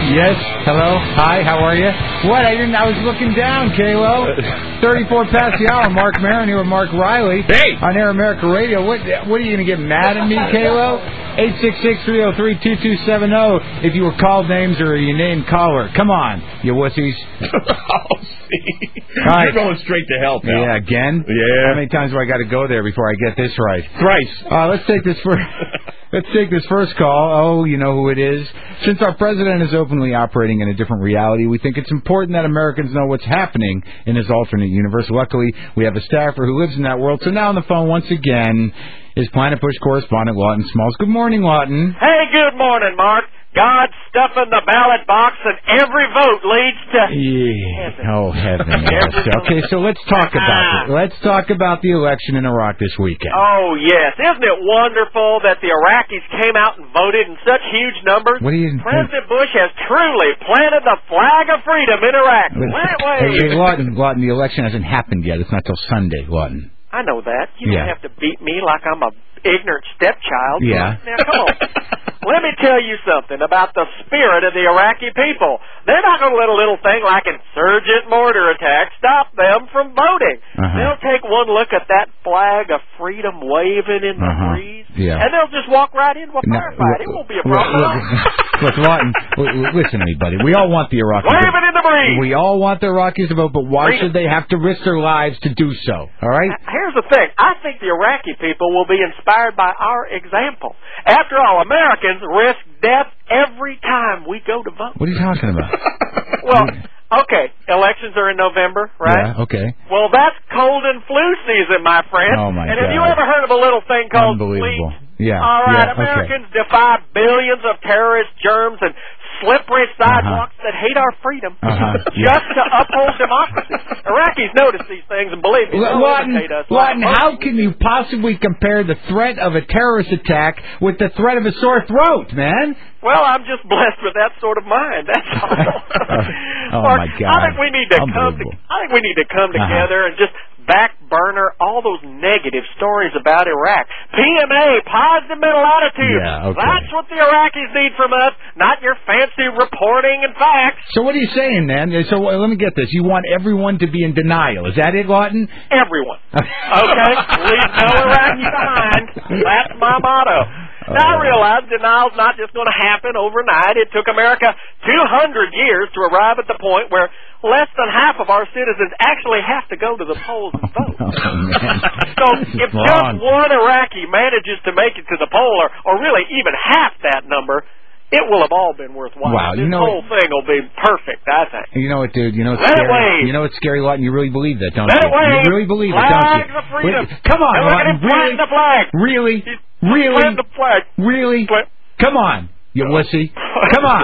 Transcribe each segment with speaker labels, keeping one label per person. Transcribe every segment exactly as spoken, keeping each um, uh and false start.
Speaker 1: Yes. Hello. Hi. How are you? What? I didn't. I was looking down, K-Lo. thirty-four past the hour. Mark Maron here with Mark Riley.
Speaker 2: Hey.
Speaker 1: On Air America Radio. What? What are you going to get mad at me, K-Lo? eight six six, three oh three, two two seven oh. If you were called names or you named caller. Come on, you wussies.
Speaker 2: Oh, see.
Speaker 1: Right.
Speaker 2: You're going straight to hell, pal.
Speaker 1: Yeah, again?
Speaker 2: Yeah.
Speaker 1: How many times do I got to go there before I get this right?
Speaker 2: Thrice.
Speaker 1: Uh, let's take this first. Let's take this first call. Oh, you know who it is. Since our president is openly operating in a different reality, we think it's important that Americans know what's happening in his alternate universe. Luckily, we have a staffer who lives in that world. So now on the phone once again is Planet Push correspondent Lawton Smalls. Good morning, Lawton.
Speaker 3: Hey, good morning, Mark. God's stuffing the ballot box, and every vote leads to...
Speaker 1: Yeah. Oh, heaven. Yes. Okay, so let's talk about it. Let's talk about the election in Iraq this weekend.
Speaker 3: Oh, yes. Isn't it wonderful that the Iraqis came out and voted in such huge numbers?
Speaker 1: What do you...
Speaker 3: President Bush has truly planted the flag of freedom in Iraq. Let it wave.
Speaker 1: Hey, hey, Lawton, Lawton, the election hasn't happened yet. It's not till Sunday, Lawton.
Speaker 3: I know that. You
Speaker 1: Yeah.
Speaker 3: don't have to beat me like I'm a ignorant stepchild.
Speaker 1: Yeah.
Speaker 3: Now, come on. Let me tell you something about the spirit of the Iraqi people. They're not going to let a little thing like insurgent mortar attack stop them from voting.
Speaker 1: Uh-huh.
Speaker 3: They'll take one look at that flag of freedom waving in the
Speaker 1: Uh-huh.
Speaker 3: breeze,
Speaker 1: Yeah.
Speaker 3: and they'll just walk right into a
Speaker 1: Now,
Speaker 3: firefight. It
Speaker 1: look,
Speaker 3: won't be a
Speaker 1: look,
Speaker 3: problem.
Speaker 1: look, look, Lawton, l- listen to me, buddy. We all want the Iraqis.
Speaker 3: Waving in the breeze.
Speaker 1: We all want the Iraqis to vote, but why
Speaker 3: Freedom.
Speaker 1: should they have to risk their lives to do so? All right?
Speaker 3: Here's the thing. I think the Iraqi people will be inspired by our example. After all, Americans risk death every time we go to vote.
Speaker 1: What are you talking about?
Speaker 3: Well, okay, elections are in November, right?
Speaker 1: Yeah, okay.
Speaker 3: Well, that's cold and flu season, my friend.
Speaker 1: Oh, my
Speaker 3: and have you
Speaker 1: God.
Speaker 3: ever heard of a little thing called
Speaker 1: Unbelievable.
Speaker 3: sleep?
Speaker 1: Yeah.
Speaker 3: All right,
Speaker 1: yeah,
Speaker 3: Americans defy billions of terrorist germs and slippery sidewalks
Speaker 1: Uh-huh.
Speaker 3: that hate our freedom
Speaker 1: Uh-huh.
Speaker 3: just to uphold democracy. Iraqis notice these things, and believe me,
Speaker 1: L-
Speaker 3: they'll
Speaker 1: Lawton,
Speaker 3: imitate us.
Speaker 1: Lawton,
Speaker 3: like
Speaker 1: how
Speaker 3: most
Speaker 1: can you possibly compare the threat of a terrorist attack with the threat of a sore throat, man?
Speaker 3: Well, I'm just blessed with that sort of mind. That's all.
Speaker 1: Oh,
Speaker 3: Mark,
Speaker 1: my God.
Speaker 3: I think we need to come. To,
Speaker 1: Unbelievable.
Speaker 3: I think we need to come
Speaker 1: Uh-huh.
Speaker 3: together and just back burner all those negative stories about Iraq. P M A, positive mental attitude.
Speaker 1: Yeah, okay.
Speaker 3: That's what the Iraqis need from us, not your fancy reporting and facts.
Speaker 1: So what are you saying, man? So uh, let me get this. You want everyone to be in denial. Is that it, Lawton?
Speaker 3: Everyone. Okay? Leave no Iraqi behind. That's my motto. Now, I realize denial's not just going to happen overnight. It took America two hundred years to arrive at the point where less than half of our citizens actually have to go to the polls and vote.
Speaker 1: Oh, man.
Speaker 3: So
Speaker 1: This
Speaker 3: if
Speaker 1: is
Speaker 3: just
Speaker 1: wrong.
Speaker 3: one Iraqi manages to make it to the poll, or, or really even half that number, it will have all been worthwhile.
Speaker 1: Wow,
Speaker 3: this
Speaker 1: you know-
Speaker 3: whole thing will be perfect, I think.
Speaker 1: You know what, dude? You know what's
Speaker 3: Let it
Speaker 1: scary?
Speaker 3: wave.
Speaker 1: You know what's scary, Lawton? You really believe that, don't
Speaker 3: Let
Speaker 1: you?
Speaker 3: it wave.
Speaker 1: You really believe it, don't you?
Speaker 3: Flags of freedom.
Speaker 1: Wait, come on,
Speaker 3: Now look at
Speaker 1: Lawton.
Speaker 3: him planting
Speaker 1: Really?
Speaker 3: the flag.
Speaker 1: Really?
Speaker 3: He's
Speaker 1: Really?
Speaker 3: planting the flag.
Speaker 1: Really?
Speaker 3: Pla-
Speaker 1: Come on, you wussy. Come on.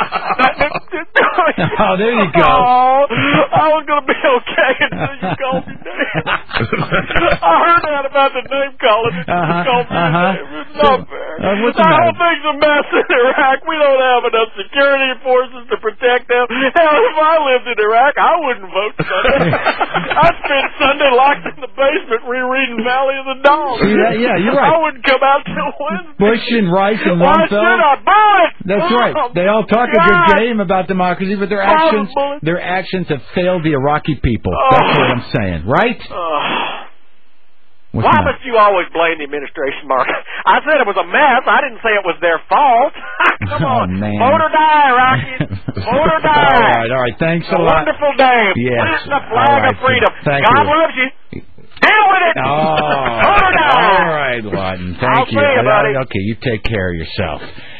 Speaker 1: Oh, there you go.
Speaker 3: Oh, I was going to be okay until you called me name. I heard that about the name calling. You
Speaker 1: Uh-huh,
Speaker 3: called me
Speaker 1: uh-huh.
Speaker 3: name. It's not fair.
Speaker 1: Uh, what's
Speaker 3: the
Speaker 1: the
Speaker 3: whole
Speaker 1: matter?
Speaker 3: thing's a mess in Iraq. We don't have enough security forces to protect them. Hell, if I lived in Iraq, I wouldn't vote Sunday. I'd spend Sunday locked in the basement rereading Valley of the Dawn.
Speaker 1: Yeah, yeah, you're right.
Speaker 3: I wouldn't come out till Wednesday.
Speaker 1: Bush and Rice and
Speaker 3: Why should
Speaker 1: Rumsfeld.
Speaker 3: I bullet?
Speaker 1: That's
Speaker 3: Oh,
Speaker 1: right. They all talk a good
Speaker 3: God.
Speaker 1: game about democracy, but their
Speaker 3: Oh,
Speaker 1: actions,
Speaker 3: bullet.
Speaker 1: their actions have failed the Iraqi people.
Speaker 3: Oh.
Speaker 1: That's what I'm saying, right?
Speaker 3: Ugh.
Speaker 1: What's
Speaker 3: Why
Speaker 1: the
Speaker 3: must you always blame the administration, Mark? I said it was a mess. I didn't say it was their fault. Come
Speaker 1: Oh,
Speaker 3: on.
Speaker 1: man.
Speaker 3: Vote or die, Rockies. Vote or die.
Speaker 1: All right, all right. Thanks
Speaker 3: It's
Speaker 1: a
Speaker 3: a
Speaker 1: lot.
Speaker 3: wonderful day.
Speaker 1: Yes.
Speaker 3: Plant the
Speaker 1: All
Speaker 3: flag
Speaker 1: right,
Speaker 3: of freedom.
Speaker 1: thank
Speaker 3: God
Speaker 1: you.
Speaker 3: loves you. Deal with it.
Speaker 1: Oh,
Speaker 3: Vote or die.
Speaker 1: all right, Lawton. Thank
Speaker 3: I'll
Speaker 1: you.
Speaker 3: see you, buddy.
Speaker 1: Okay, you take care of yourself.